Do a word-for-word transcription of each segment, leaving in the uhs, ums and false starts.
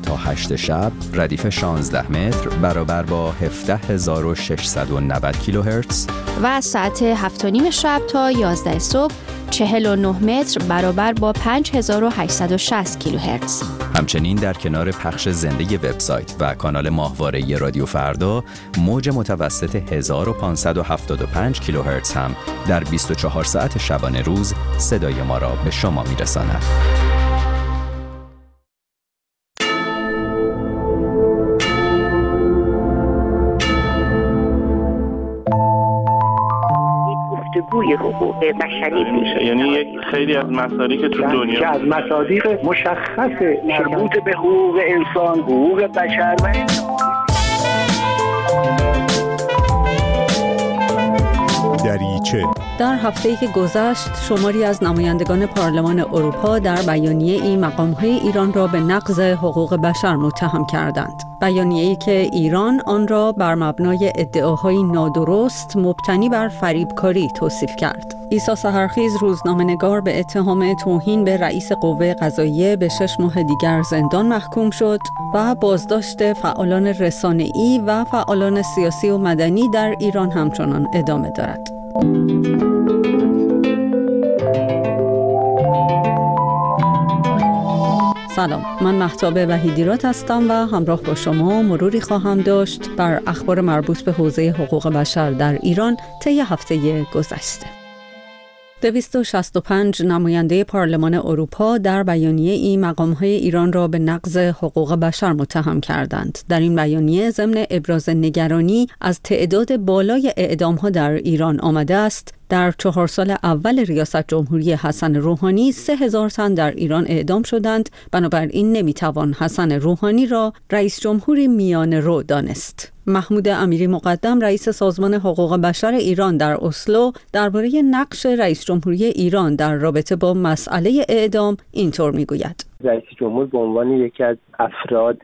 تا هشت شب ردیف شانزده متر برابر با هفده هزار و ششصد و نود کیلوهرتز و از ساعت هفت و نیم شب تا یازده صبح چهل و نه متر برابر با پنج هزار و هشتصد و شصت کیلوهرتز. همچنین در کنار پخش زنده وبسایت و کانال ماهواره رادیو فردا، موج متوسط هزار و پانصد و هفتاد و پنج کیلوهرتز هم در بیست و چهار ساعت شبانه روز صدای ما را به شما میرساند. گوی حقوق بشری میشه، یعنی یک خیلی از مصادیق که تو دنیا که از مصادیق مشخص مربوط به حقوق انسان، حقوق بشر و دریچه. در هفته‌ای که گذشت شماری از نمایندگان پارلمان اروپا در بیانیه‌ای مقام‌های ایران را به نقض حقوق بشر متهم کردند. بیانیه‌ای که ایران آن را بر مبنای ادعاهای نادرست مبتنی بر فریبکاری توصیف کرد. عیسی سحرخیز روزنامه‌نگار به اتهام توهین به رئیس قوه قضاییه به شش ماه دیگر زندان محکوم شد و بازداشت فعالان رسانه‌ای و فعالان سیاسی و مدنی در ایران همچنان ادامه دارد. سلام، من مهتاب وحیدیرات هستم و همراه با شما مروری خواهم داشت بر اخبار مربوط به حوزه حقوق بشر در ایران طی هفته گذشته. دویست و شصت و پنج نماینده پارلمان اروپا در بیانیه‌ای مقام‌های ایران را به نقض حقوق بشر متهم کردند. در این بیانیه ضمن ابراز نگرانی از تعداد بالای اعدام‌ها در ایران آمده است در چهار سال اول ریاست جمهوری حسن روحانی سه هزار تن در ایران اعدام شدند. بنابراین نمیتوان حسن روحانی را رئیس جمهوری میانه رو دانست. محمود امیری مقدم رئیس سازمان حقوق بشر ایران در اسلو درباره نقش رئیس جمهوری ایران در رابطه با مسئله اعدام اینطور میگوید: رئیس جمهور به عنوان یکی از افراد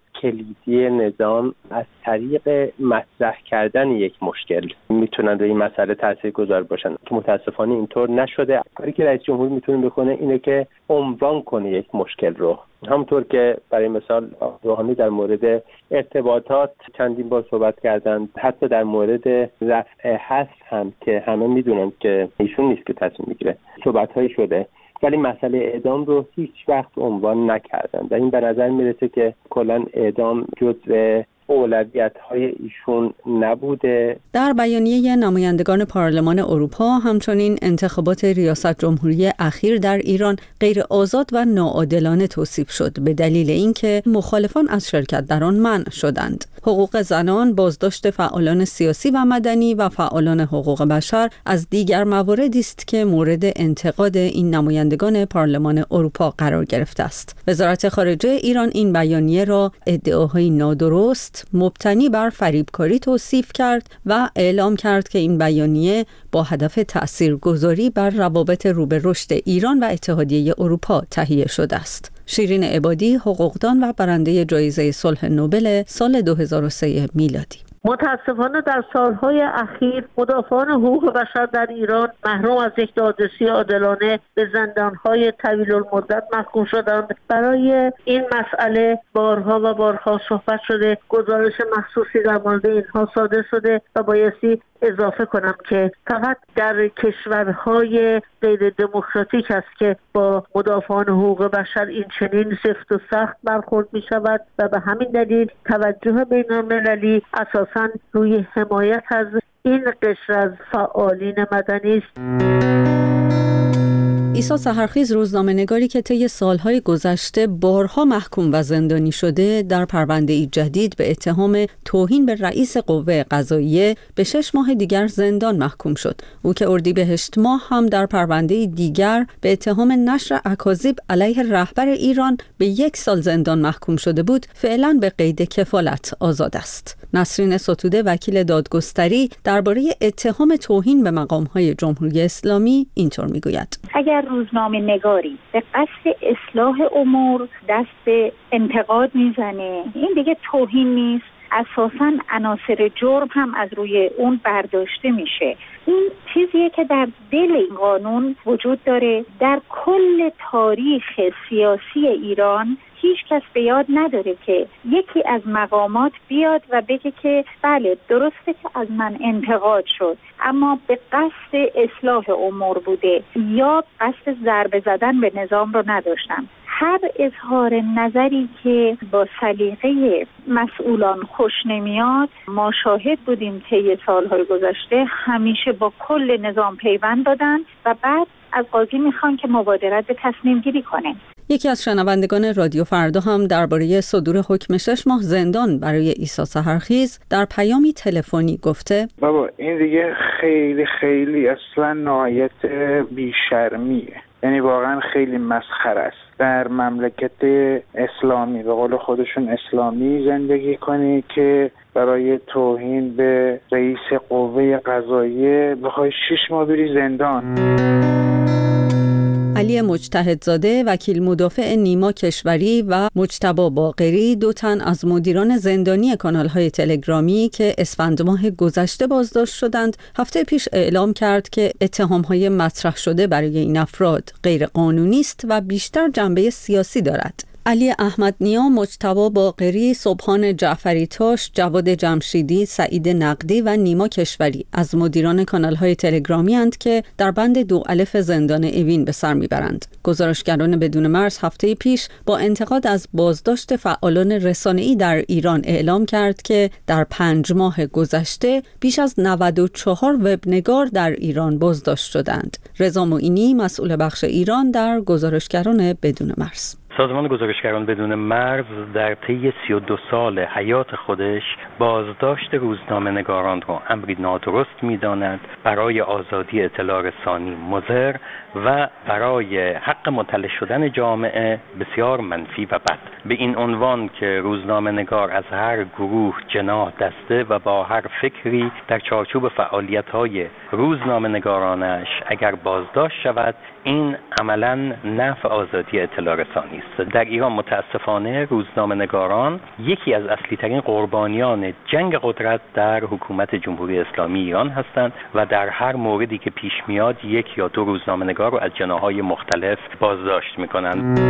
کلیدی نظام از طریق مطرح کردن یک مشکل میتونن روی این مسئله تاثیرگذار باشن که متاسفانه اینطور نشده. کاری که رئیس جمهور میتونه بکنه اینه که عنوان کنه یک مشکل رو، همونطور که برای مثال روحانی در مورد ارتباطات چندین بار صحبت کردند، حتی در مورد رفع حظر هم که همه میدونن که ایشون نیست که تصمیم میگیره صحبت‌هایی شده، ولی مسئله اعدام رو هیچ وقت عنوان نکردن و این به نظر میرسه که کلاً اعدام جزء اولویت‌های ایشون نبوده. در بیانیه نمایندگان پارلمان اروپا همچنین انتخابات ریاست جمهوری اخیر در ایران غیر آزاد و ناعادلانه توصیف شد به دلیل اینکه مخالفان از شرکت در آن منع شدند. حقوق زنان، بازداشت فعالان سیاسی و مدنی و فعالان حقوق بشر از دیگر مواردی است که مورد انتقاد این نمایندگان پارلمان اروپا قرار گرفته است. وزارت خارجه ایران این بیانیه را ادعاهای نادرست مبتنی بر فریبکاری توصیف کرد و اعلام کرد که این بیانیه با هدف تأثیرگذاری بر روابط رو به رشد ایران و اتحادیه اروپا تهیه شده است. شیرین عبادی، حقوقدان و برنده جایزه صلح نوبل سال دو هزار و سه میلادی: متاسفانه در سالهای اخیر مدافعان حقوق بشر در ایران محروم از یک دادرسی عادلانه به زندانهای طویل المدت محکوم شدند. برای این مسئله بارها و بارها صحبت شده، گزارش مخصوصی در مورد اینها صادر شده و بایستی اضافه کنم که فقط در کشورهای غیر دموکراتیک است که با مدافعان حقوق بشر این چنین سفت و سخت برخورد می شود و به همین دلیل توجه بین المللی اساساً روی حمایت از این قشر از فعالین مدنی است. عیسی سحرخیز روزنامه‌نگاری که طی سالهای گذشته بارها محکوم و زندانی شده در پرونده‌ای جدید به اتهام توهین به رئیس قوه قضاییه به شش ماه دیگر زندان محکوم شد. او که اردیبهشت ماه هم در پرونده‌ای دیگر به اتهام نشر اکاذیب علیه رهبر ایران به یک سال زندان محکوم شده بود، فعلا به قید کفالت آزاد است. نسرین ستوده وکیل دادگستری درباره اتهام توهین به مقام‌های جمهوری اسلامی اینطور میگوید: اگر روزنامه نگاری به قصد اصلاح امور دست به انتقاد میزنه، این دیگه توهین نیست، اساساً عناصر جرم هم از روی اون برداشته میشه. این چیزیه که در دل این قانون وجود داره. در کل تاریخ سیاسی ایران هیچ کس به یاد نداره که یکی از مقامات بیاد و بگه که بله درسته که از من انتقاد شد اما به قصد اصلاح امور بوده یا قصد ضربه زدن به نظام رو نداشتم. هر اظهار نظری که با سلیقه مسئولان خوش نمیاد ما شاهد بودیم طی سالهای گذشته همیشه با کل نظام پیوند دادن و بعد از قاضی میخوان که مبادرت به تصمیم گیری کنه. یکی از شنوندگان رادیو فردا هم درباره صدور حکم شش ماه زندان برای عیسی سحرخیز در پیامی تلفنی گفته بابا این دیگه خیلی خیلی اصلا نهایت بیشرمیه، یعنی واقعا خیلی مسخره است. در مملکت اسلامی به قول خودشون اسلامی زندگی کنی که برای توهین به رئیس قوه قضاییه بخوای شش ماه بری زندان. علی مجتهدزاده وکیل مدافع نیما کشوری و مجتبی باقری دو تن از مدیران زندانی کانال‌های تلگرامی که اسفند ماه گذشته بازداشت شدند هفته پیش اعلام کرد که اتهام‌های مطرح شده برای این افراد غیر قانونی است و بیشتر جنبه سیاسی دارد. علی احمد نیا، مجتبی باقری، سبحان جعفری تاش، جواد جمشیدی، سعید نقدی و نیما کشوری از مدیران کانال‌های تلگرامی اند که در بند دو الف زندان اوین به سر میبرند. گزارشگران بدون مرز هفته پیش با انتقاد از بازداشت فعالان رسانه‌ای در ایران اعلام کرد که در پنج ماه گذشته بیش از نود و چهار وبنگار در ایران بازداشت شدند. رضا معینی، مسئول بخش ایران در گزارشگران بدون مرز. سازمان گزارشگران بدون مرز در طی سی و دو سال حیات خودش بازداشت روزنامه‌نگاران رو امری نادرست می‌داند، برای آزادی اطلاع رسانی مضر و برای حق مطلع شدن جامعه بسیار منفی و بد. به این عنوان که روزنامه‌نگار از هر گروه، جناح، دسته و با هر فکری در چارچوب فعالیت‌های روزنامه‌نگارانش اگر بازداشت شود، این عملاً نفع آزادی اطلاع رسانی است. در ایران متاسفانه روزنامه‌نگاران یکی از اصلی‌ترین قربانیان جنگ قدرت در حکومت جمهوری اسلامی ایران هستند و در هر موردی که پیش میاد یک یا دو روزنامه‌نگار رو از جناح‌های مختلف بازداشت می‌کنند.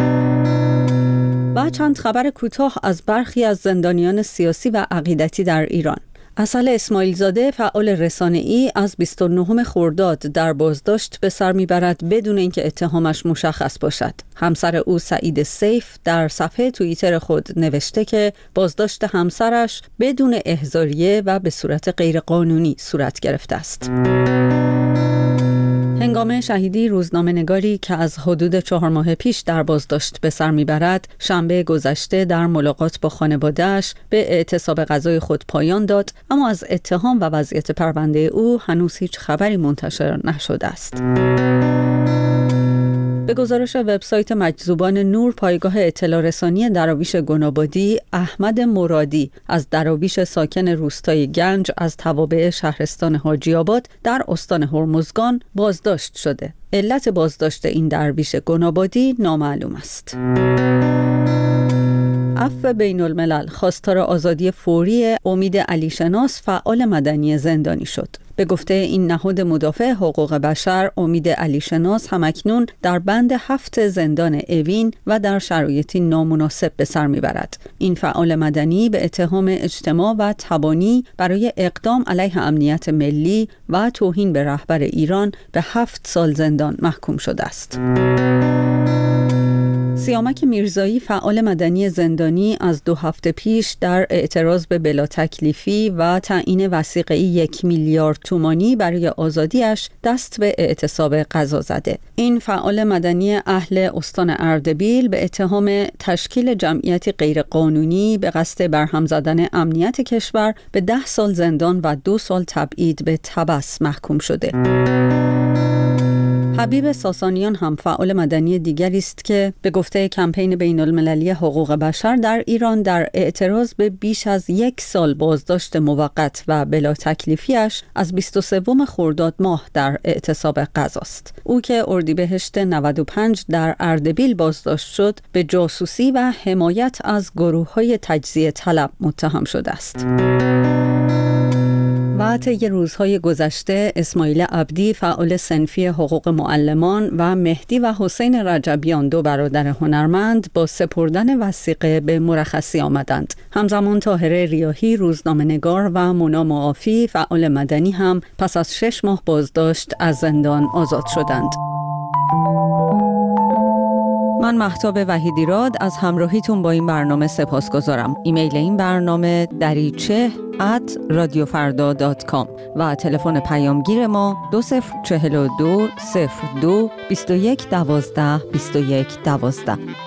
و چند خبر کوتاه از برخی از زندانیان سیاسی و عقیدتی در ایران. اصل اسماعیل زاده فعال رسانه‌ای از بیست و نهم خرداد در بازداشت به سر میبرد بدون اینکه اتهامش مشخص باشد. همسر او سعید سیف در صفحه توییتر خود نوشته که بازداشت همسرش بدون احضاریه و به صورت غیرقانونی صورت گرفته است. هنگام شهیدی روزنامه‌نگاری که از حدود چهار ماه پیش در بازداشت به سر میبرد، شنبه گذشته در ملاقات با خانواده‌اش به اعتصاب غذای خود پایان داد، اما از اتهام و وضعیت پرونده او هنوز هیچ خبری منتشر نشده است. به گزارش وبسایت مجذوبان نور، پایگاه اطلاع رسانی دراویش گنابادی، احمد مرادی از دراویش ساکن روستای گنج از توابع شهرستان حاجی آباد در استان هرمزگان بازداشت شده. علت بازداشت این درویش گنابادی نامعلوم است. عفو بین الملل خواستار آزادی فوری امید علیشناس فعال مدنی زندانی شد. به گفته این نهاد مدافع حقوق بشر، امید علیشناس همکنون در بند هفت زندان اوین و در شرایطی نامناسب به سر میبرد. این فعال مدنی به اتهام اجتماع و تبانی برای اقدام علیه امنیت ملی و توهین به رهبر ایران به هفت سال زندان محکوم شده است. سیامک میرزایی فعال مدنی زندانی از دو هفته پیش در اعتراض به بلا تکلیفی و تعیین وثیقه‌ای یک میلیارد تومانی برای آزادیش دست به اعتصاب قضا زده. این فعال مدنی اهل استان اردبیل به اتهام تشکیل جمعیتی غیرقانونی به قصد برهم زدن امنیت کشور به ده سال زندان و دو سال تبعید به تبس محکوم شده. حبیب ساسانیان هم فعال مدنی دیگری است که به گفته کمپین بین المللی حقوق بشر در ایران در اعتراض به بیش از یک سال بازداشت موقت و بلا تکلیفیش از بیست و سوم خرداد ماه در اعتصاب غذاست. او که اردیبهشت نود و پنج در اردبیل بازداشت شد، به جاسوسی و حمایت از گروه‌های تجزیه طلب متهم شده است. و طی روزهای گذشته اسماعیل عبدی فعال صنفی حقوق معلمان و مهدی و حسین رجبیان دو برادر هنرمند با سپردن وثیقه به مرخصی آمدند. همزمان طاهره ریاحی روزنامه‌نگار و مونا معافی فعال مدنی هم پس از شش ماه بازداشت از زندان آزاد شدند. من مهتاب وحیدیراد از همراهیتون با این برنامه سپاسگزارم. ایمیل این برنامه دریچه ات رادیو فردا دات کام و تلفن پیامگیر ما دو صفر چهل و دو صفر دو بیست و یک دوازده بیست و یک دوازده.